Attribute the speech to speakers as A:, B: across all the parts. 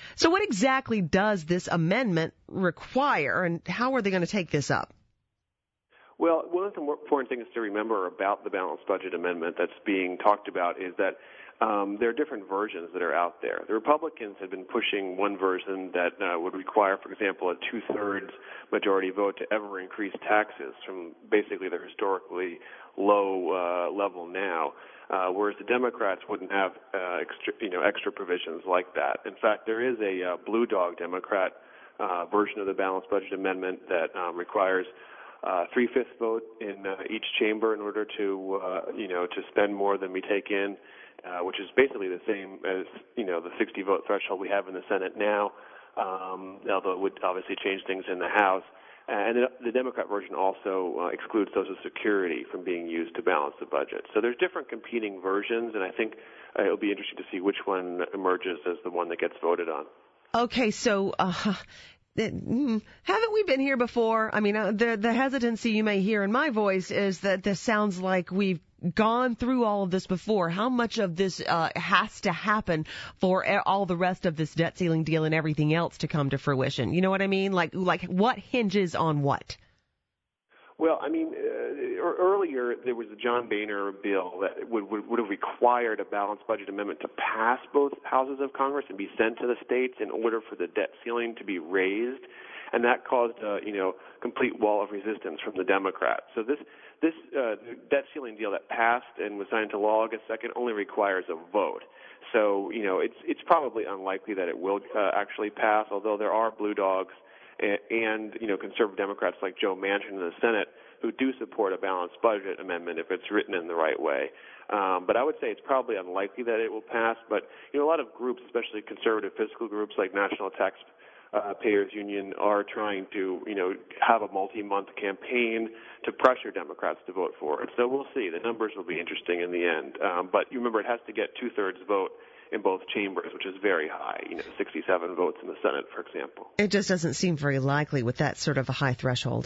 A: So what exactly does this amendment require, and how are they going to take this up?
B: Well, one of the more important things to remember about the balanced budget amendment that's being talked about is that there are different versions that are out there. The Republicans have been pushing one version that would require, for example, a two-thirds majority vote to ever increase taxes from basically their historically low level now, whereas the Democrats wouldn't have extra provisions like that. In fact, there is a blue dog Democrat version of the balanced budget amendment that requires 3/5 vote in each chamber in order to spend more than we take in, which is basically the same as the 60 vote threshold we have in the Senate now, although it would obviously change things in the House. And the Democrat version also excludes Social Security from being used to balance the budget. So there's different competing versions, and I think it'll be interesting to see which one emerges as the one that gets voted on.
A: Okay, so haven't we been here before? I mean, the hesitancy you may hear in my voice is that this sounds like we've gone through all of this before. How much of this has to happen for all the rest of this debt ceiling deal and everything else to come to fruition? You know what I mean? Like what hinges on what?
B: Well, I mean, earlier there was the John Boehner bill that would have required a balanced budget amendment to pass both houses of Congress and be sent to the states in order for the debt ceiling to be raised, and that caused a complete wall of resistance from the Democrats. So this debt ceiling deal that passed and was signed into law August 2nd only requires a vote. So it's probably unlikely that it will actually pass, although there are blue dogs and conservative Democrats like Joe Manchin in the Senate who do support a balanced budget amendment if it's written in the right way. But I would say it's probably unlikely that it will pass. But a lot of groups, especially conservative fiscal groups like National Taxpayers Union, are trying to have a multi-month campaign to pressure Democrats to vote for it. So we'll see. The numbers will be interesting in the end. But you remember it has to get two-thirds vote in both chambers, which is very high, 67 votes in the Senate, for example.
A: It just doesn't seem very likely with that sort of a high threshold.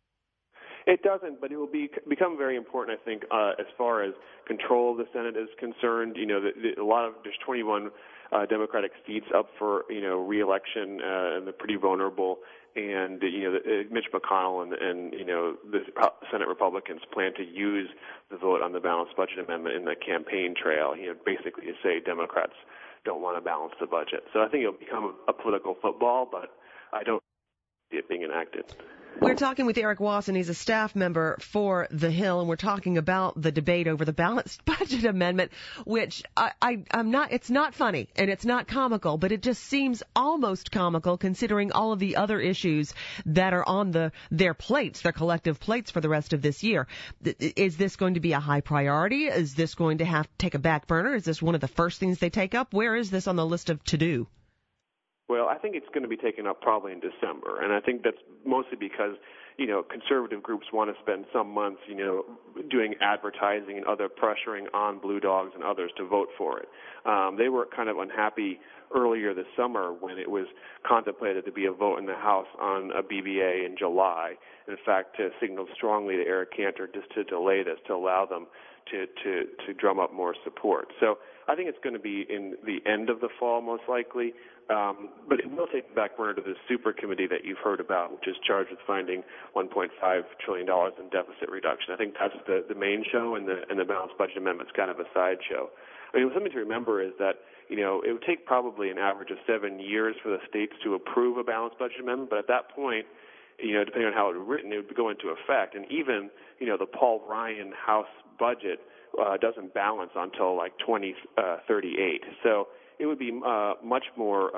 B: It doesn't, but it will become very important, I think, as far as control of the Senate is concerned. There's 21 Democratic seats up for re-election, and they're pretty vulnerable. And Mitch McConnell and the Senate Republicans plan to use the vote on the balanced budget amendment in the campaign trail. Basically to say Democrats don't want to balance the budget. So I think it'll become a political football, but I don't see it being enacted.
A: We're talking with Eric Wasson. He's a staff member for The Hill, and we're talking about the debate over the balanced budget amendment, which I'm not, it's not funny and it's not comical, but it just seems almost comical considering all of the other issues that are on their plates, their collective plates for the rest of this year. Is this going to be a high priority? Is this going to have to take a back burner? Is this one of the first things they take up? Where is this on the list of to-do?
B: Well, I think it's going to be taken up probably in December, and I think that's mostly because, conservative groups want to spend some months, doing advertising and other pressuring on blue dogs and others to vote for it. They were kind of unhappy earlier this summer when it was contemplated to be a vote in the House on a BBA in July. In fact, to signal strongly to Eric Cantor just to delay this, to allow them to drum up more support. So I think it's going to be in the end of the fall, most likely. But it will take the back burner to the super committee that you've heard about, which is charged with finding $1.5 trillion in deficit reduction. I think that's the main show, and the balanced budget amendment's kind of a sideshow. I mean, something to remember is that, it would take probably an average of 7 years for the states to approve a balanced budget amendment, but at that point, depending on how it was written, it would go into effect. And even, the Paul Ryan House budget doesn't balance until like 2038. So it would be much more,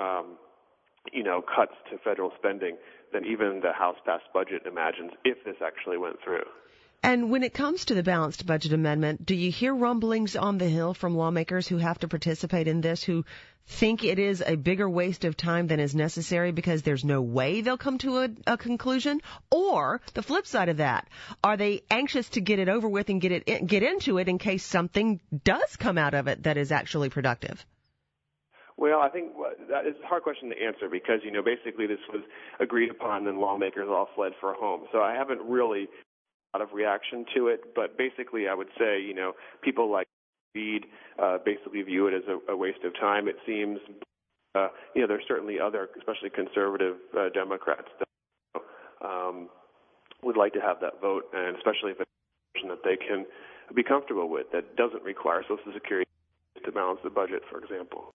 B: cuts to federal spending than even the House-passed budget imagines if this actually went through.
A: And when it comes to the balanced budget amendment, do you hear rumblings on the Hill from lawmakers who have to participate in this, who think it is a bigger waste of time than is necessary because there's no way they'll come to a conclusion? Or the flip side of that, are they anxious to get it over with and get into it in case something does come out of it that is actually productive?
B: Well, I think that is a hard question to answer because, basically this was agreed upon and lawmakers all fled for home. So I haven't really a lot of reaction to it, but basically I would say, people like Reid basically view it as a waste of time, it seems. there's certainly other, especially conservative Democrats that would like to have that vote, and especially if it's a option that they can be comfortable with that doesn't require Social Security to balance the budget, for example.